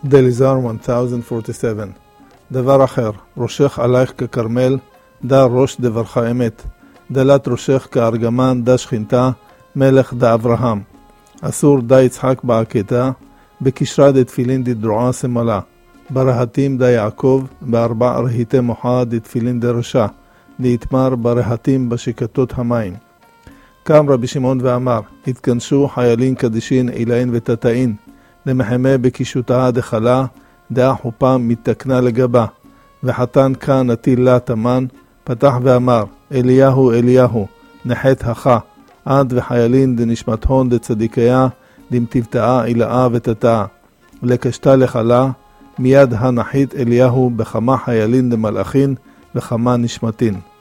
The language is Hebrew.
דליזר 1047. דבר אחר, ראשך עלייך ככרמל, דה ראש דברך אמת. דלת ראשך כארגמן, דה שכינתה, מלך דה אברהם. אסור דה יצחק בעקתה, בקשרה דה תפילין דה דרועה סמלה. ברהטים דה יעקב, בארבע רהיטי מוחה דה תפילין דה רשע. דה יתמר ברהטים בשקתות המים. קם רבי שמעון ואמר, התכנסו חיילין קדישין אילאין ותתאין, למחמה בקישותה דחלה, דעה חופה מתקנה לגבה, וחתן כאן נטיל לה תמן, פתח ואמר, אליהו אליהו, נחת הכה, עד וחיילין דנשמת הון דצדיקיה, דמתבטאה אילאה ותתאה, לקשתה לחלה, מיד הנחית אליהו בכמה חיילין דמלאכין, וכמה נשמתין.